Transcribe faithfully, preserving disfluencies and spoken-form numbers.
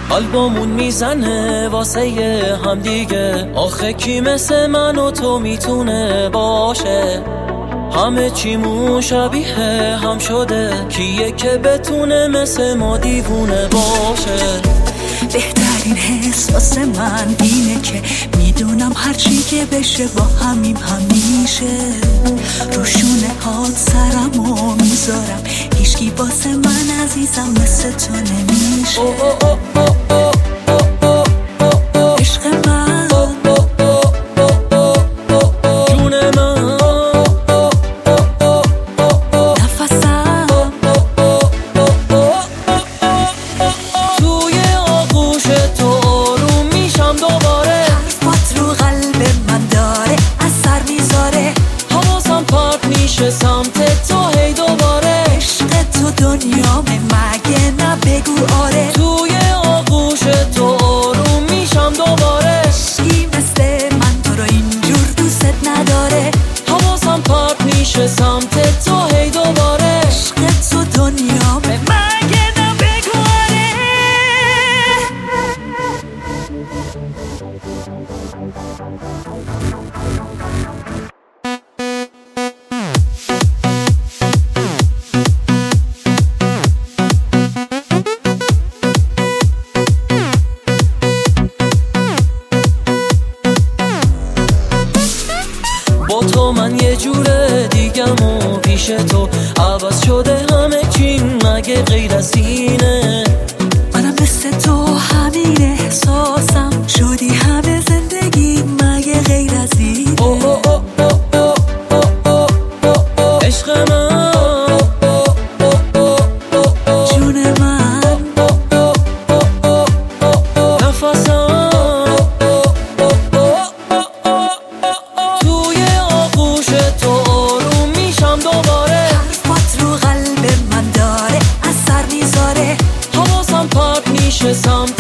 قلبمون میزنه واسه هم دیگه، آخه کی مثل من و تو میتونه باشه؟ همه چیمون شبیه هم شده، کیه که بتونه مثل ما دیوونه باشه؟ بهترین حس واسه من اینه که میدونم هرچی که بشه با همیم همیشه. روشونه هات سرمو میذارم، هیچکی واسه من عزیزم مثل تو نمیشه. او او او او او. سمت تو هی دوباره عشق تو دنیامه مگه نه بگو آره. توی آغوش تو آروم میشم دوباره، کی مثل من تو رو اینجور دوست نداره. حواسم پرت میشه سمت تو هی دوباره، عشق تو دنیامه مگه نه بگو آره. با تو من یه جوره دیگم و پیش تو عوض شده همه چیم مگه غیر از اینه. منم مثل تو همین احساسم، شدی همه زندگی مگه غیر از اینه. او او او او او او او عشق من، جون من، نفسم some